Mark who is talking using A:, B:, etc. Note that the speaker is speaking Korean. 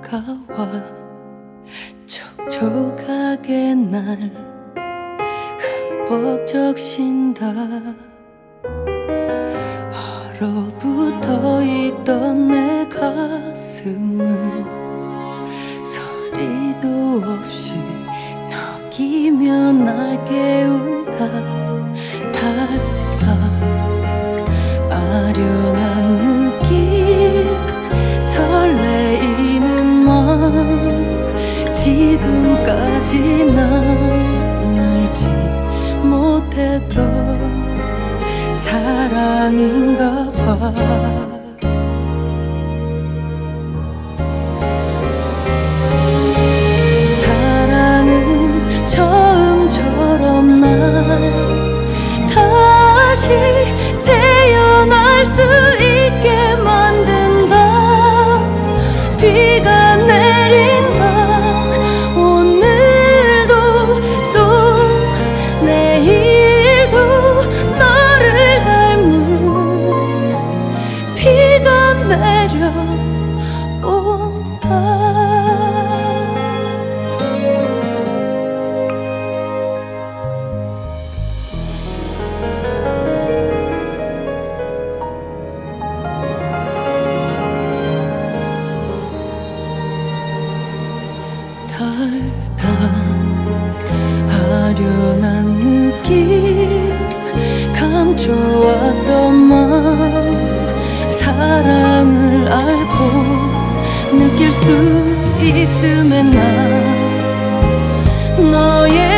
A: 다가와 촉촉하게 날 흠뻑 적신다. 얼어붙어 있던 내 가슴을 소리도 없이 녹이며 날 깨운다. 달다 아련한 느낌, 설레이는 마음, 지금까지 난 알지 못했던 사랑인가 봐. 사랑은 처음처럼 날 다시 태어날 수 있게 만든다. 비가 내린다. 오늘도 또 내일도 너를 닮은 비가 내려온다. 달다 아련한 느낌, 감춰왔던 마음, 사랑을 알고 느낄 수 있음에 난 너의